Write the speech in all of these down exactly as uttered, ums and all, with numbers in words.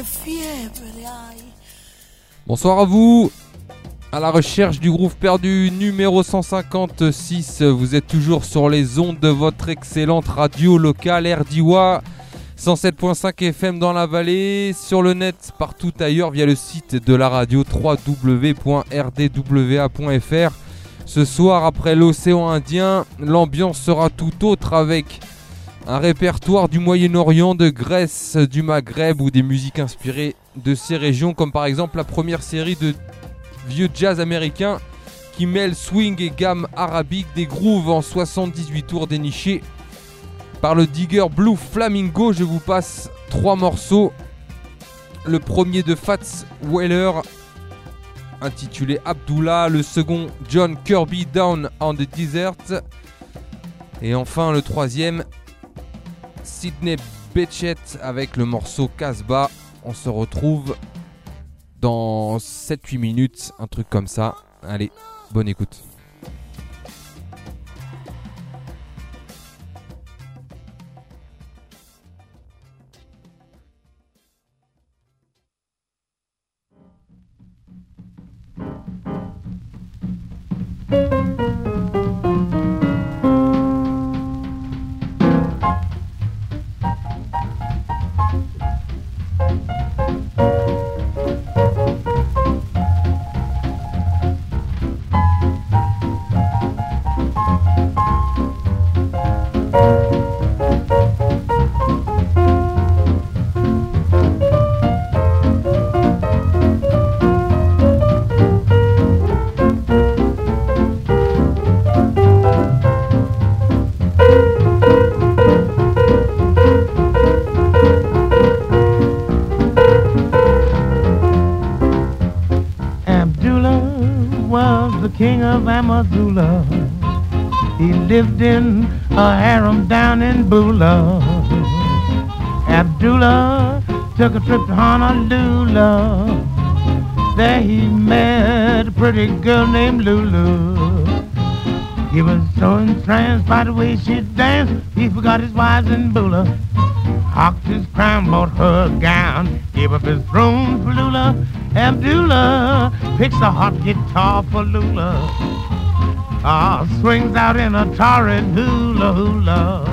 Bonsoir à vous, à la recherche du groove perdu numéro cent cinquante-six. Vous êtes toujours sur les ondes de votre excellente radio locale R D W A cent sept virgule cinq F M dans la vallée, sur le net partout ailleurs via le site de la radio w w w point r d w a point f r. Ce soir, après l'océan Indien, l'ambiance sera tout autre avec un répertoire du Moyen-Orient, de Grèce, du Maghreb ou des musiques inspirées de ces régions, comme par exemple la première série de vieux jazz américain qui mêle swing et gamme arabique, des grooves en soixante-dix-huit tours dénichés par le digger Blue Flamingo. Je vous passe trois morceaux. Le premier de Fats Waller intitulé Abdullah, le second John Kirby Down on the Desert, et enfin le troisième Sidney Bechet avec le morceau Casbah. On se retrouve dans sept huit minutes, un truc comme ça. Allez, bonne écoute. Amazula. He lived in a harem down in Bula. Abdullah took a trip to Honolulu. There he met a pretty girl named Lulu. He was so entranced by the way she danced, he forgot his wives in Bula. Hocked his crown, bought her a gown, gave up his throne for Lula. Abdullah picks a hot guitar for Lula. Ah, swings out in a torrid hula hula.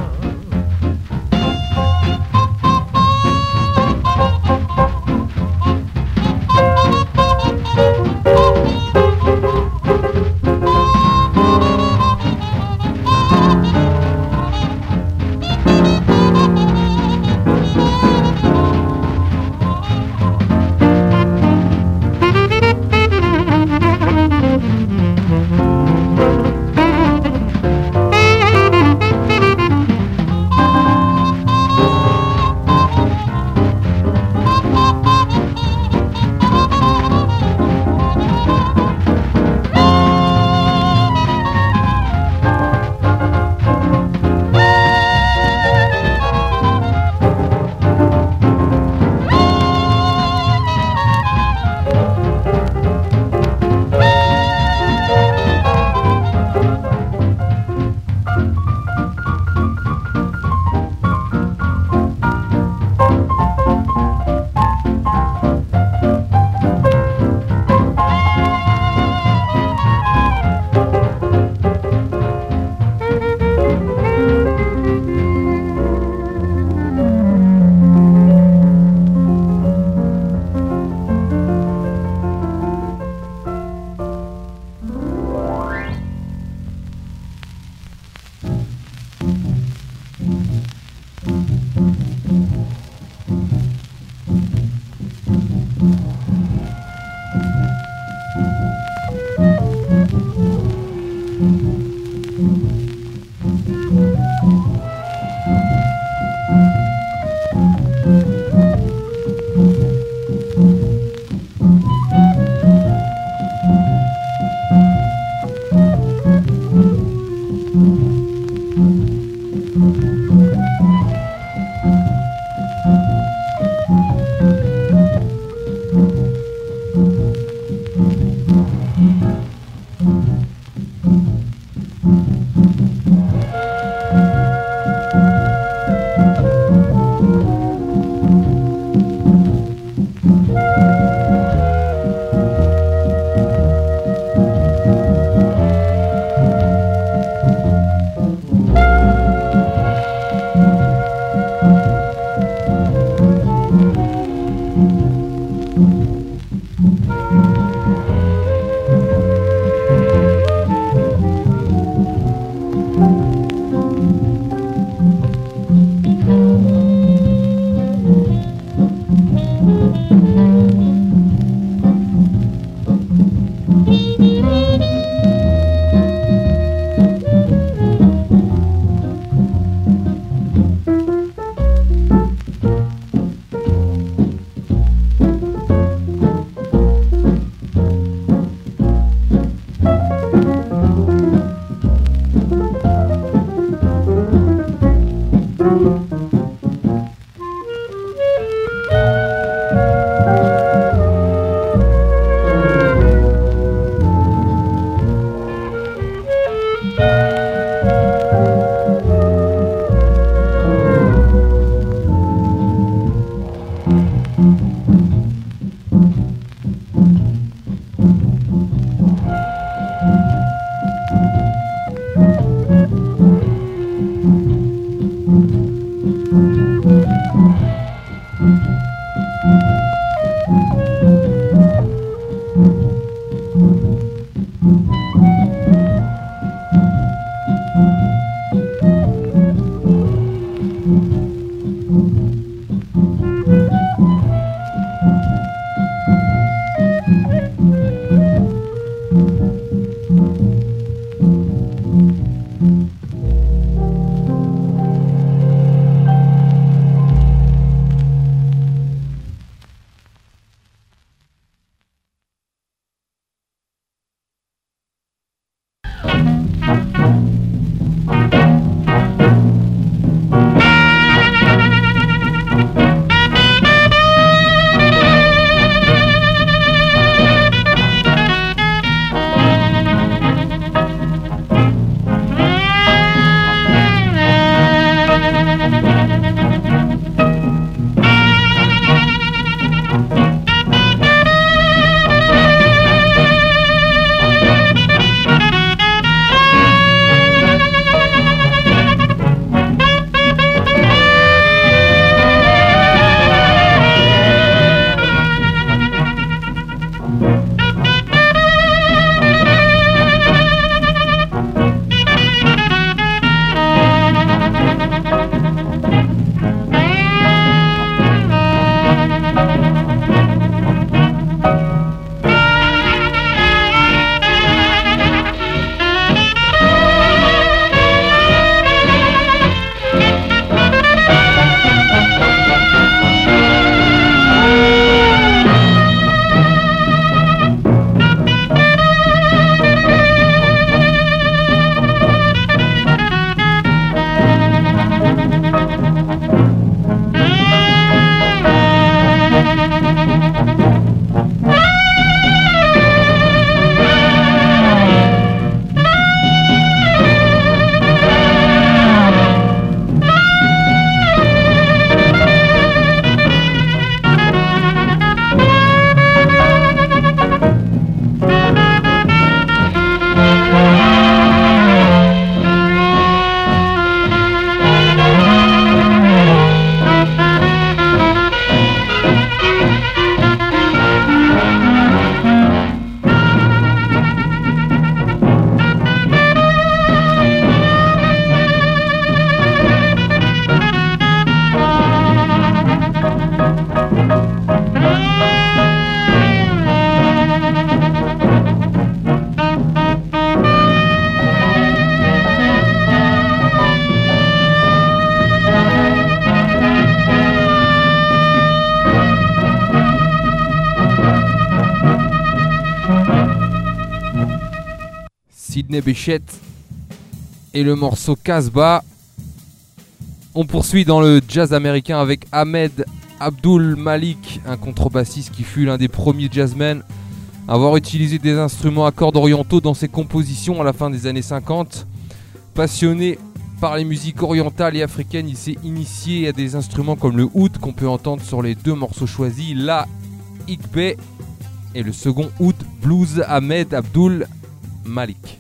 Sidney Bechet et le morceau Casbah. On poursuit dans le jazz américain avec Ahmed Abdul Malik, un contrebassiste qui fut l'un des premiers jazzmen à avoir utilisé des instruments à cordes orientaux dans ses compositions à la fin des années cinquante. Passionné par les musiques orientales et africaines, il s'est initié à des instruments comme le oud qu'on peut entendre sur les deux morceaux choisis, La Ikbe et le second oud blues Ahmed Abdul Malik.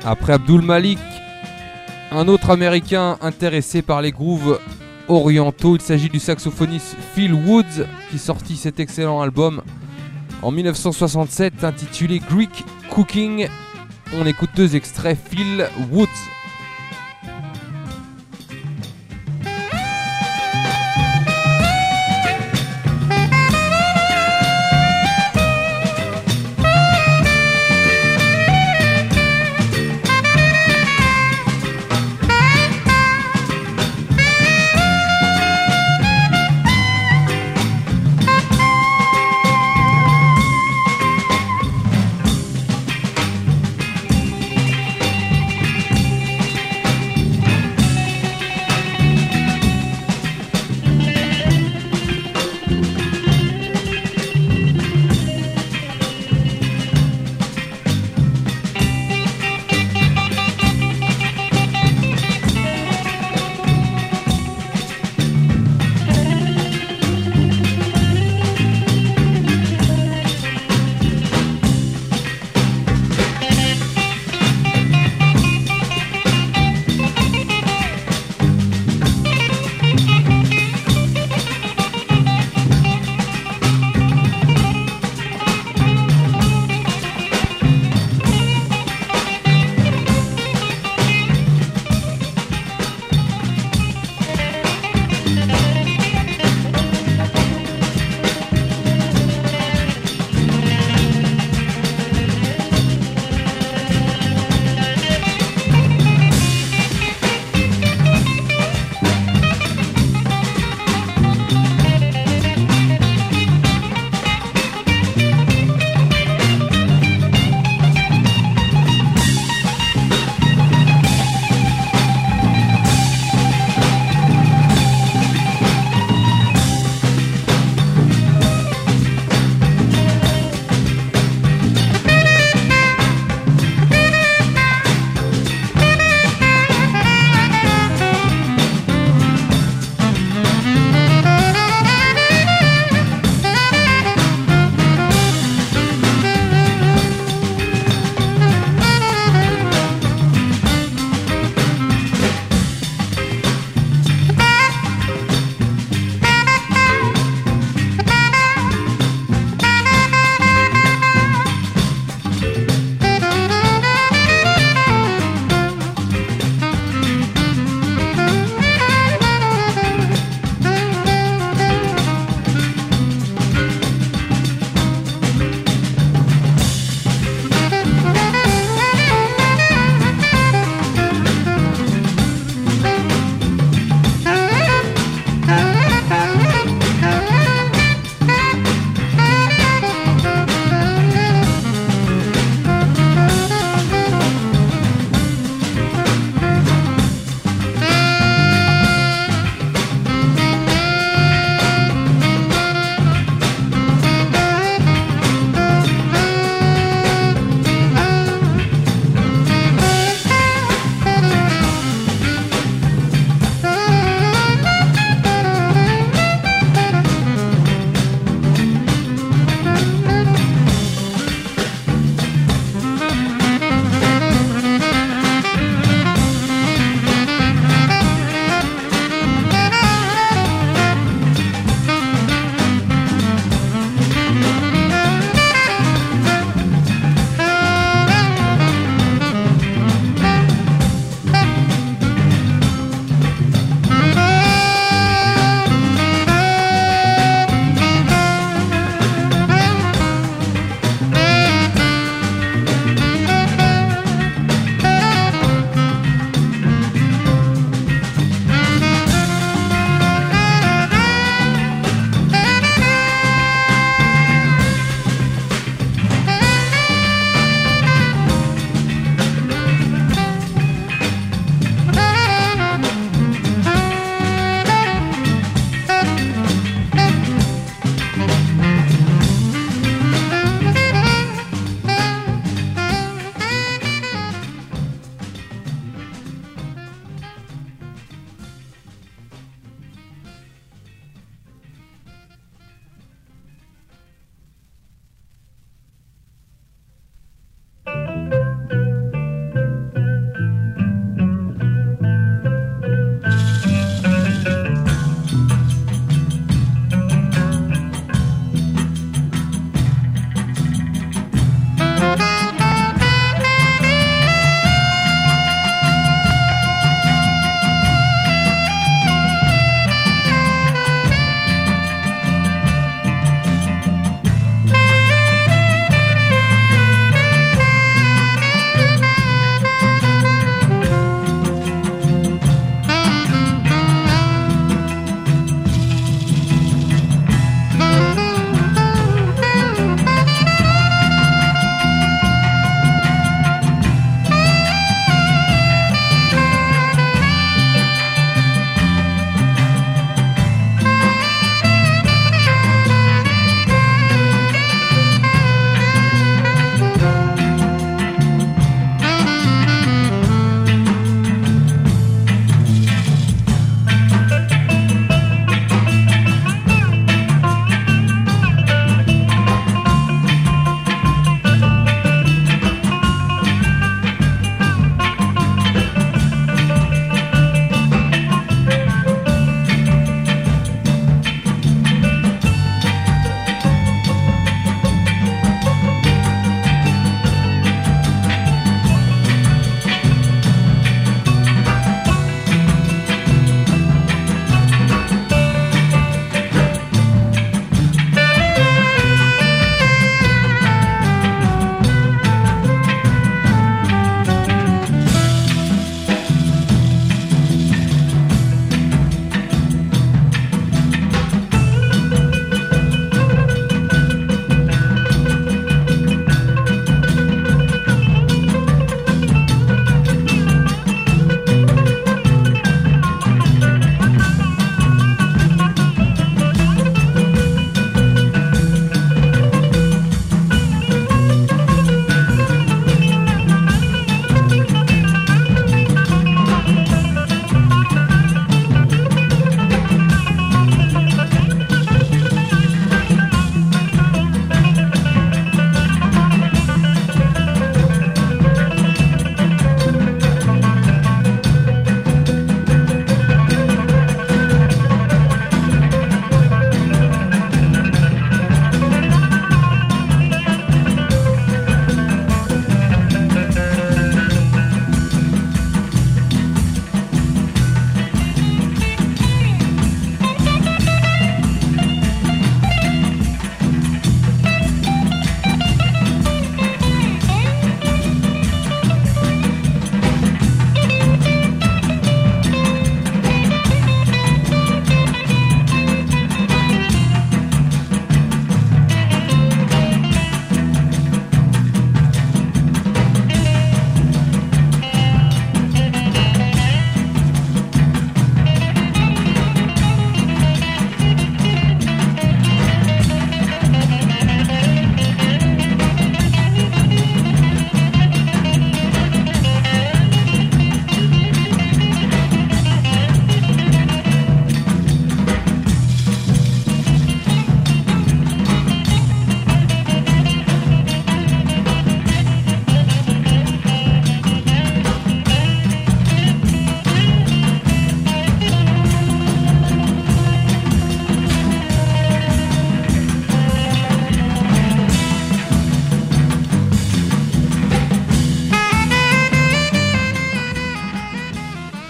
Après Abdul Malik, un autre américain intéressé par les grooves orientaux, il s'agit du saxophoniste Phil Woods qui sortit cet excellent album en mille neuf cent soixante-sept intitulé Greek Cooking. On écoute deux extraits, Phil Woods.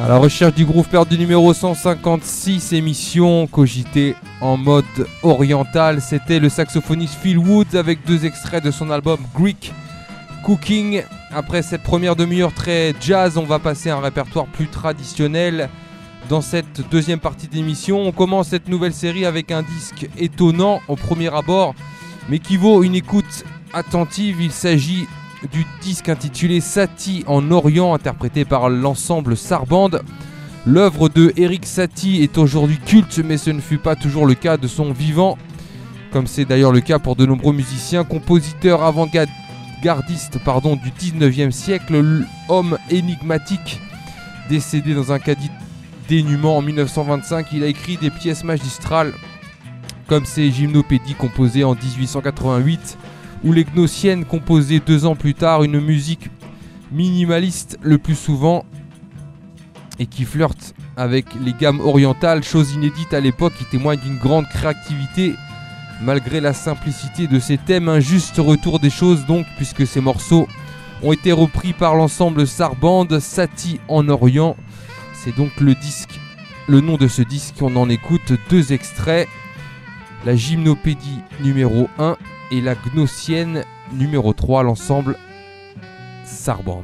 À la recherche du groove perdu numéro cent cinquante-six, émission cogitée en mode oriental. C'était le saxophoniste Phil Woods avec deux extraits de son album Greek Cooking. Après cette première demi-heure très jazz, on va passer à un répertoire plus traditionnel. Dans cette deuxième partie d'émission, on commence cette nouvelle série avec un disque étonnant au premier abord, mais qui vaut une écoute attentive. Il s'agit du disque intitulé Satie en Orient, interprété par l'ensemble Sarband. L'œuvre de Erik Satie est aujourd'hui culte, mais ce ne fut pas toujours le cas de son vivant, comme c'est d'ailleurs le cas pour de nombreux musiciens, compositeurs avant-gardistes pardon, du dix-neuvième siècle. L'homme énigmatique, décédé dans un caddie dénuement en mille neuf cent vingt-cinq, il a écrit des pièces magistrales comme ses Gymnopédies composées en dix-huit cent quatre-vingt-huit, ou les Gnossiennes composées deux ans plus tard, une musique minimaliste le plus souvent et qui flirte avec les gammes orientales, chose inédite à l'époque qui témoigne d'une grande créativité malgré la simplicité de ses thèmes. Un juste retour des choses donc, puisque ces morceaux ont été repris par l'ensemble Sarband. Satie en Orient, c'est donc le disque, le nom de ce disque. On en écoute deux extraits, la Gymnopédie numéro un et la Gnossienne numéro trois, l'ensemble Sarband.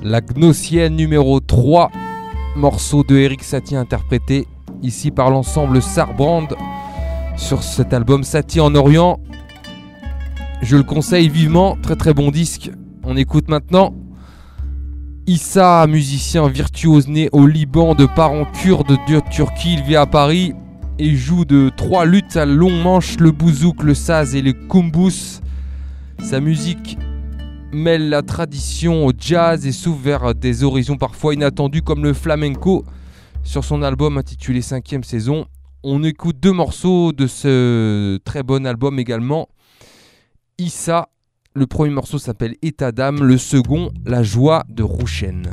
La Gnossienne numéro trois, morceau de Erik Satie interprété ici par l'ensemble Sarbrand sur cet album Satie en Orient. Je le conseille vivement, très très bon disque. On écoute maintenant Issa, musicien virtuose né au Liban de parents kurdes de Turquie. Il vit à Paris et joue de trois luttes à long manche, le bouzouk, le saz et le kumbous. Sa musique mêle la tradition au jazz et s'ouvre vers des horizons parfois inattendus comme le flamenco. Sur son album intitulé cinquième saison, on écoute deux morceaux de ce très bon album également. Issa, le premier morceau s'appelle État d'âme, le second La joie de Rouchen.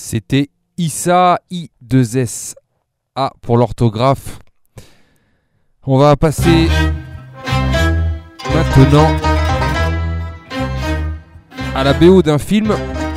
C'était Issa, I deux S A pour l'orthographe. On va passer maintenant à la B O d'un film,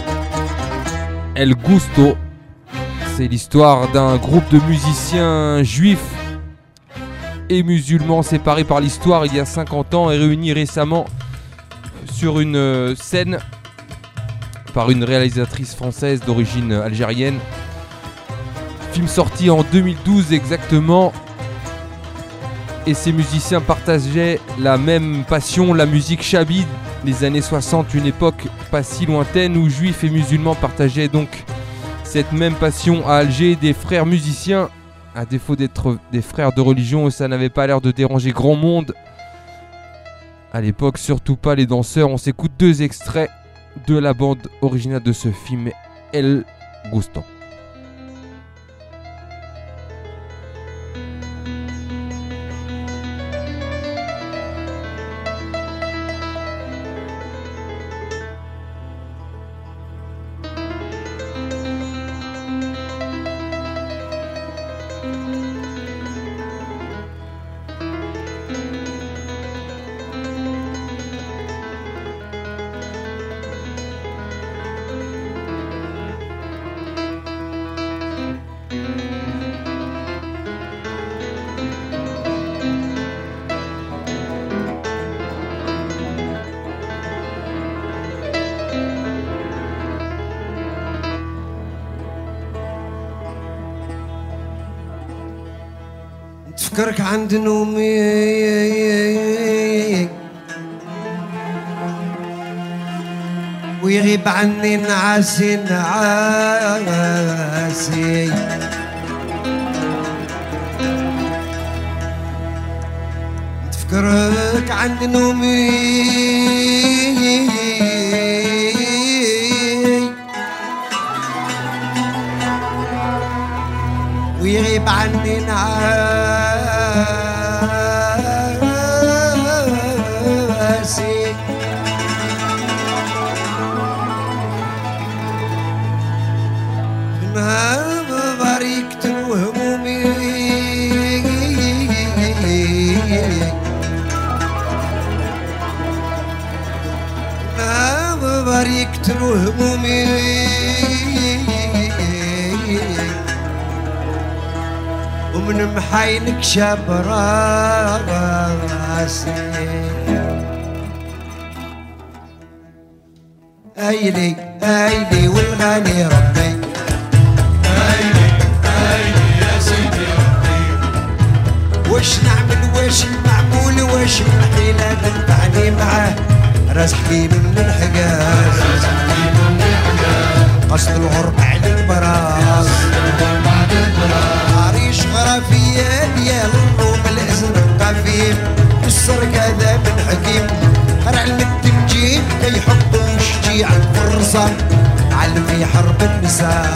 El Gusto. C'est l'histoire d'un groupe de musiciens juifs et musulmans séparés par l'histoire il y a cinquante ans et réunis récemment sur une scène par une réalisatrice française d'origine algérienne. Film sorti en deux mille douze exactement. Et ces musiciens partageaient la même passion, la musique chabide, les années soixante, une époque pas si lointaine où juifs et musulmans partageaient donc cette même passion à Alger. Des frères musiciens, à défaut d'être des frères de religion, ça n'avait pas l'air de déranger grand monde. À l'époque, surtout pas les danseurs. On s'écoute deux extraits de la bande originale de ce film, El Gusto. تفكرك عند نومي ويغيب عني نعاسي نعاسي تفكرك عند نومي ويغيب عني نعاسي ما باركت وهمومي ما باركت وهمومي ومن محايلك شاب راسي ايلي ايلي والغالي ربي ايلي ايلي يا سيدي ربي وش نعمل وش المعمول وش الحيلة تنفعني معاه راس حكيم من الحجاز راس حكيم من الحجاز قصد الغرب على البراس عريش غرافية ديال الروم الازرق قفيم والسرقة ذا من حكيم علم التنجيم كي يحطوا شجيع الفرصة علم في حرب النساء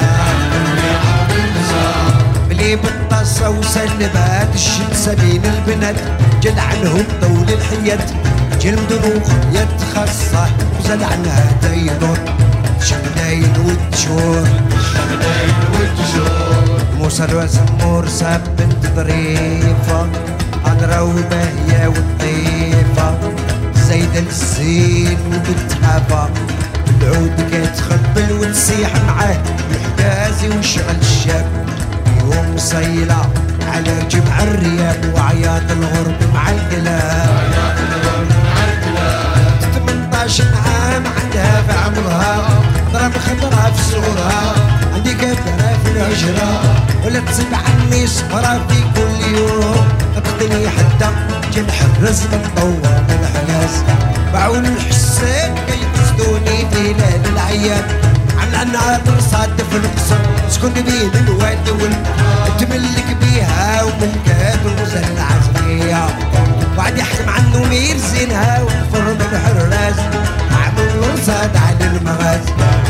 بلي بالطاسة وسلبات الشمسة بين البنات جل عنهم طول الحياة جلد خيط خاصة وزاد عنها ديدور شمداين والتشور شمداين والتشور موسى وزمور ساب بنت ظريفة أنا وبهية والطيفة زايدة الزين وبتحافة العود كتخبل وتسيح معاه الحجازي وشغل الشاب يوم صيلة على جمع الرياب وعياط الغرب مع القلاب ثمنطاش عام عندها في عمرها ضرب خطرها في صغرها عندي كثرة في الهجرة ولا تصيب عني صبرها في كل يوم تقتلني حتى جل حرز متطور من الحلاس باعون الحسين كيقصدوني في ليل العياد عمل النهار صادف القصر سكن بين الواد والبحر تملك بيها وملكات وزن العزمية وعد يحكم عنه مير زينها وفر من حراس عمل رصاد على المغاز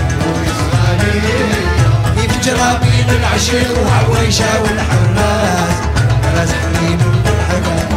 كيف جرابين العشيق وعويشة والحراس راس حليم من الحراس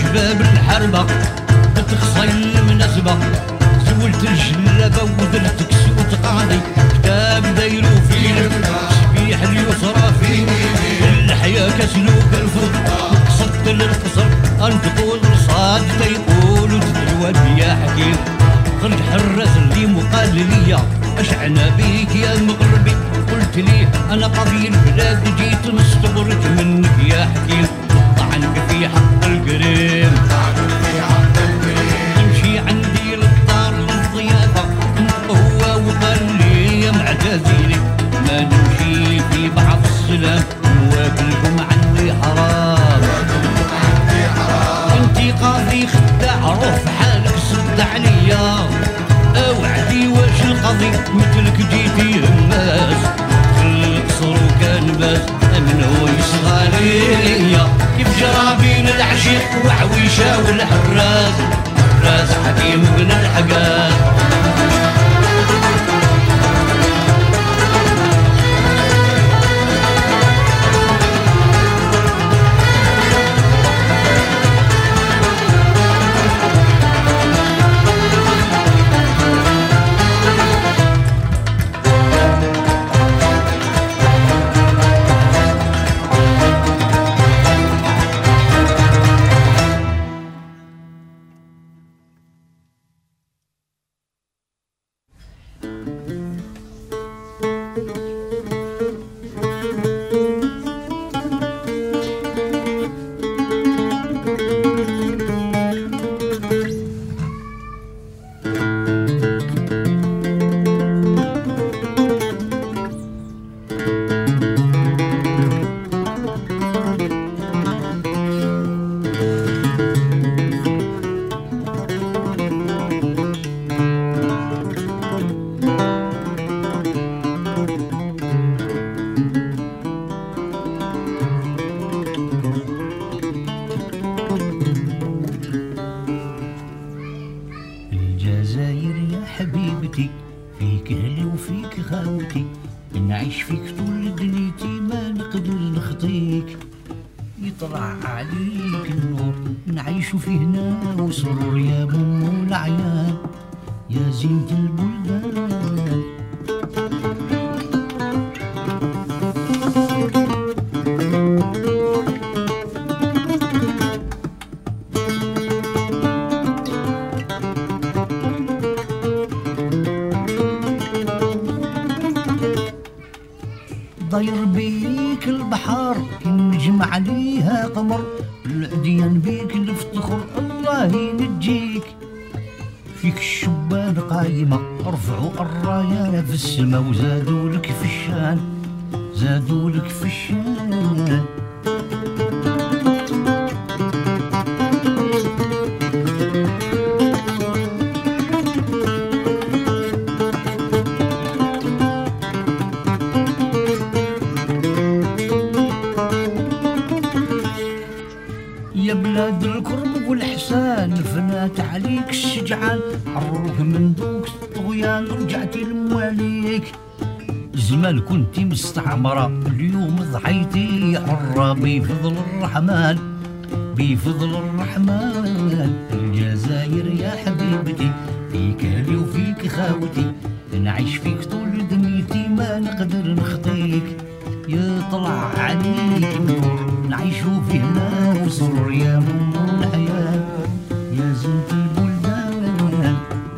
باب الحربة تتخصي المناسبة زولت الجلابة ودرت كسوت قاضي كتاب دايرو فيه سبيح اليسرى فيه الحياة كسلوك الفوق قصدت للقصر أنت تقول رصاد تيقولوا تدلوان يا حكيم غير الحراس اللي مقال ليا أشعنا بيك يا المغربي قلت لي أنا قاضي البلاد جيت نستبرك منك يا حكيم طعنك في حق القريم تمشي عندي للدار للضيافة هو وقال لي يا معتزلي ما نمشي في بعض السلام وابلكم عني حرام انتي قاضي خداع روح في حالك صد عليا اوعدي واش القاضي مثلك جيتي هماس القصر وكان باس من هو يصغى ليا كيف جرى بين العشيق وعويشه والحراس حراس حكيم بن الحقاس ضير بيك البحر نجم عليها قمر العديان بيك نفتخر الله ينجيك فيك الشبان قايمة رفعوا الراية في السما وزادوا لك في الشان زادوا لك في الشان يا بلاد الكرم والحسان فنات عليك الشجعان حروك من دوك الطغيان رجعتي لمواليك زمان كنتي مستعمرة اليوم ضحيتي حرة بفضل الرحمن بفضل الرحمن الجزائر يا حبيبتي فيك اهلي وفيك خاوتي نعيش فيك طول دنيتي ما نقدر نخطيك يطلع عليك النور نعيشو في هنا وسرور يا من الحياة يا زنت البلدان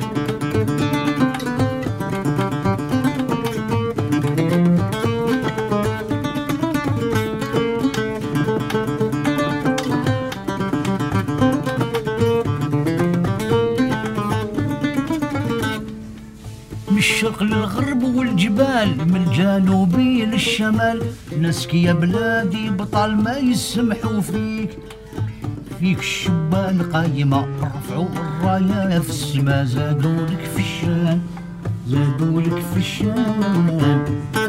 من الشرق للغرب والجبال من الجنوبي للشمال ناسك يا بلادي بطل ما يسمحوا فيك فيك الشبان قايمة رفعوا الراية في السما زادوا لك في الشان زادوا لك في الشان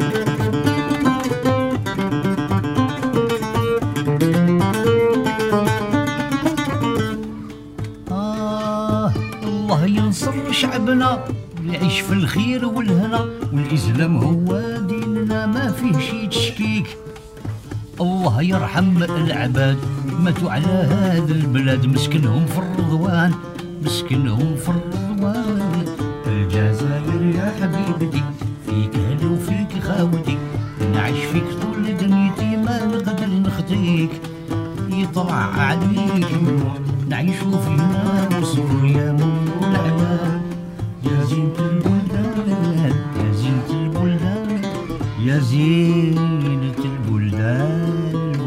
آه الله ينصر شعبنا يعيش في الخير والهنا والإسلام هو ديننا ما فيه شي تشكيك الله يرحم العباد ماتوا على هاد البلاد مسكنهم في الرضوان مسكنهم في الرضوان. الجزائر يا حبيبتي فيك هلا وفيك خاوتي نعيش فيك طول دنيتي ما نقدر نخطيك يطلع عليك نعيشوا فينا وصور يا مولانا يا زينة البلدان يا زينة البلدان يا زينة البلدان.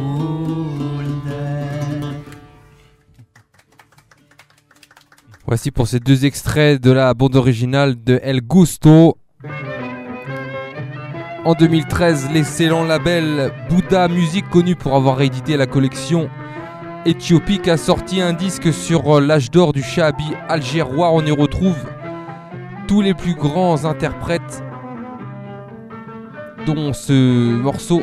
Voici pour ces deux extraits de la bande originale de El Gusto. En deux mille treize, l'excellent label Bouddha Music, connu pour avoir réédité la collection éthiopique, a sorti un disque sur l'âge d'or du shahabi algérois. On y retrouve tous les plus grands interprètes, dont ce morceau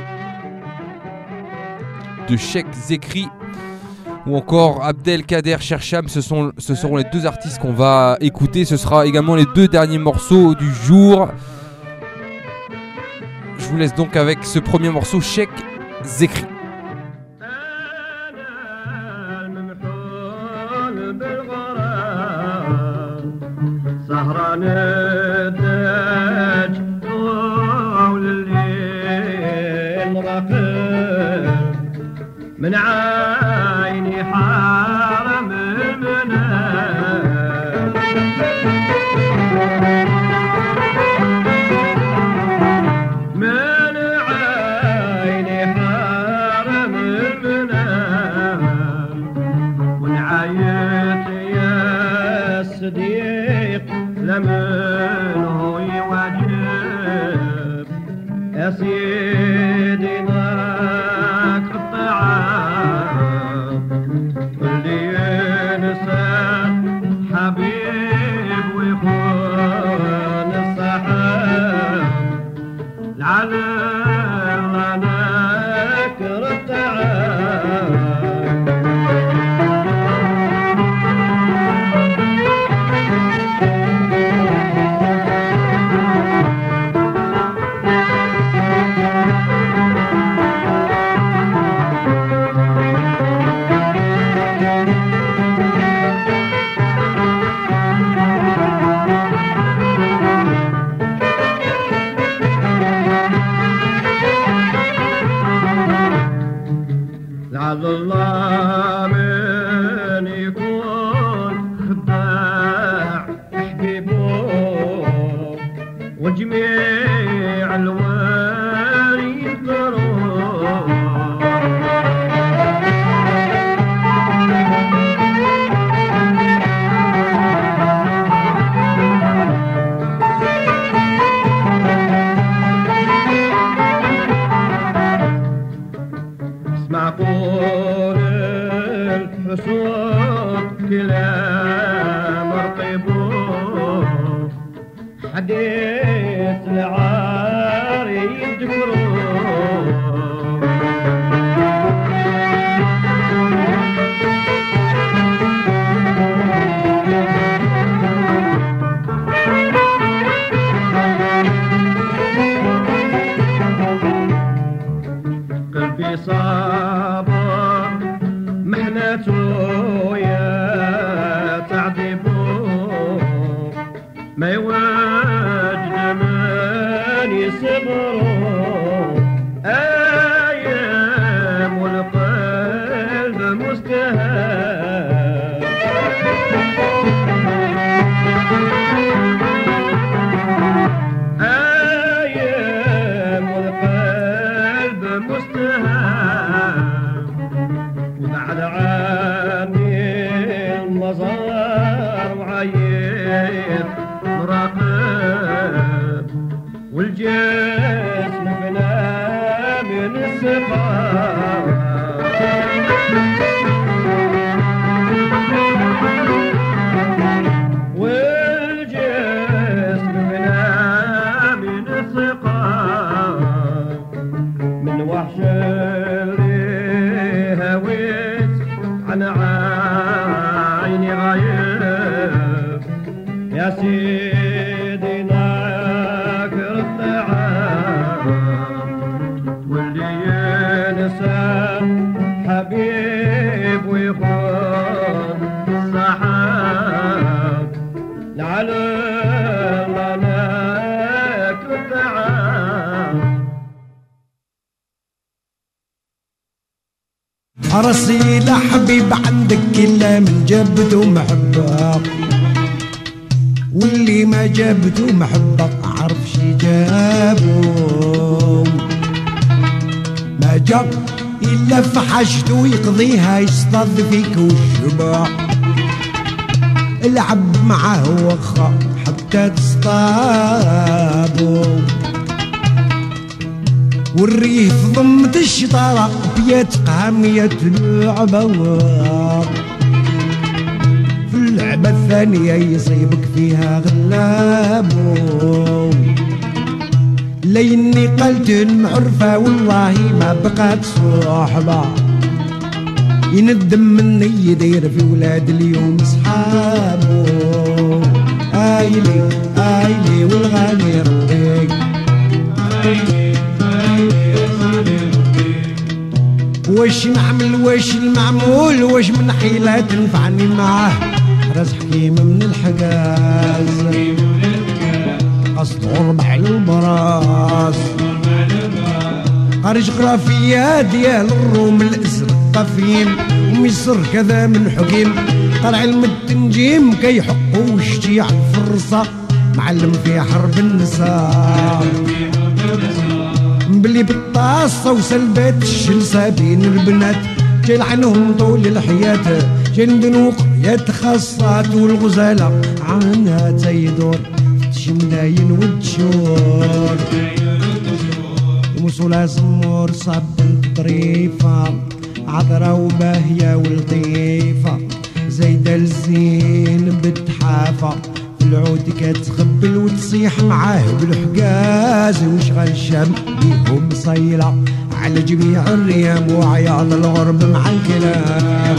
de Cheikh Zekri ou encore Abdelkader Chercham. Ce, sont, ce seront les deux artistes qu'on va écouter. Ce sera également les deux derniers morceaux du jour. Je vous laisse donc avec ce premier morceau, Cheikh Zekri. من عيني حرم المنام من عيني حرم المنام ونعيت يا صديق لمن هو يواجب يا سيدي ضاك الطعام واللي ينسى حبيب ويخون الصحاب العالم انا نكر الطعام لعل الله من يكون خداع حبيبه وجميع الوالي يضروه اسمع قول الحسود كلام رقيبه حديث العار يذكروه قلبي صابر محنته يا تعذبه ما يوجد من يصبره ايام والقلب مستهان ايام والقلب مستهان وبعد عني المزار وعيت مراقب والجسم فينا من السفار والجسم فينا من السقار من وحش اللي هويت عن عيني غايب يا سيدي ناكر الطعام واللي ينسى حبيب راسي لا حبيب عندك إلا من جابته محبة، واللي ما جابته محبة عرف شي جابه. ما جاب إلا في حاجته يقضيها يصطاد فيك والشبع، العب معاه وخا حتى تصطابه. والريه في ضمة الشطارة بيات قامية لعبة، في اللعبة الثانية يصيبك فيها غلابه. ليني قلت المعرفة والله ما بقات صحبة، يندم مني يدير في ولاد اليوم صحابه. آيلي آيلي والغالي ربيك، واش نعمل واش المعمول، واش من حيلة تنفعني معاه. راس حكيم من الحجاز قصد ربع البراس، خارج قرافية ديال الروم الازرق قفيم، ومصر كذا من حكيم طلع علم التنجيم كيحق وشتي على الفرصة، معلم في حرب النساء بلي بالطاسة وسلبات الشمسة بين البنات، جاي عنهم طول الحياة جندن وقريات خاصات، والغزالة عنها تيدور شملاين والدشور، وموصولها زمور صاب بنت ظريفة عذرة وباهية ولطيفة، زايدة الزين بتحافة في العود كتخبل وتصيح معاه بالحجاز، وشغل الشام بيهم صيلة على جميع الريام، وعياض الغرب مع الكلام.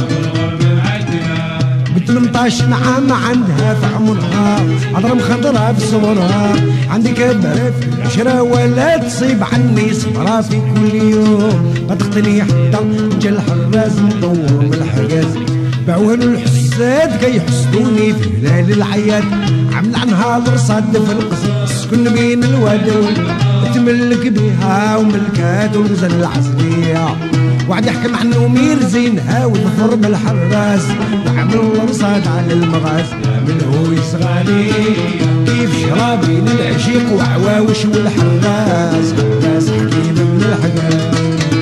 بثمنطاش عام عندها في عمرها عذرة مخضرة في صورها، عندي كبرة في العشرة ولا تصيب عني صبرة في كل يوم، ما تقتني حتى جا الحراز مدور بالحجاز، باعوها له الحساد كيحسدوني في هلال العياد، عمل عنها الرصاد في القصر سكن بين الواد تملك بها وملكات والغزل العسلية، وعد يحكم عن أمير زينها وظفر بالحراس، وعمل الرصاد على المغاز من هو يصغالي كيف شرابين العشيق وعواوش والحراس، حراس حكيم من الحجاز.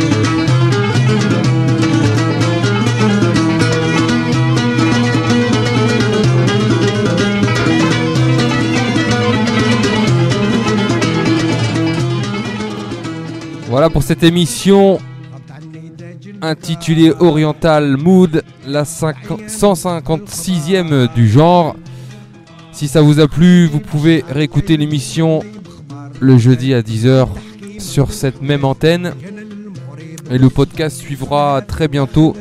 Voilà pour cette émission intitulée Oriental Mood, la cent cinquante-sixième du genre. Si ça vous a plu, vous pouvez réécouter l'émission le jeudi à dix heures sur cette même antenne. Et le podcast suivra très bientôt,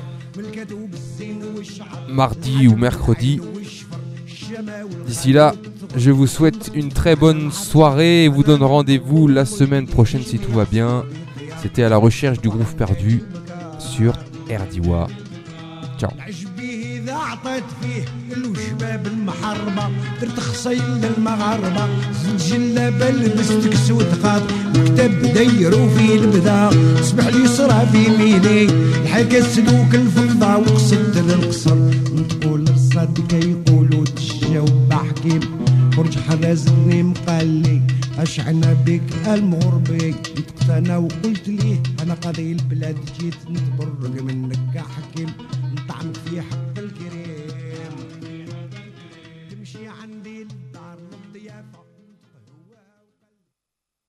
mardi ou mercredi. D'ici là, je vous souhaite une très bonne soirée et vous donne rendez-vous la semaine prochaine si tout va bien. C'était À la recherche du groove perdu sur Erdiwa. Ciao. إذا عطيت فيه الوجباب المحربة درت خصيل للمغاربة، زد جلابة لبست كسوت خاط وكتاب دايرو فيه البدا، صبح لي صرا في ميلي الحكا سلوك الفضة وقصد للقصر، نتقول الصاد كيقولوا تجاوب حكيم، برج حرازني مقالي اشعنا بك المغربي، نطقت انا وقلت ليه انا قاضي البلاد جيت نتبرق منك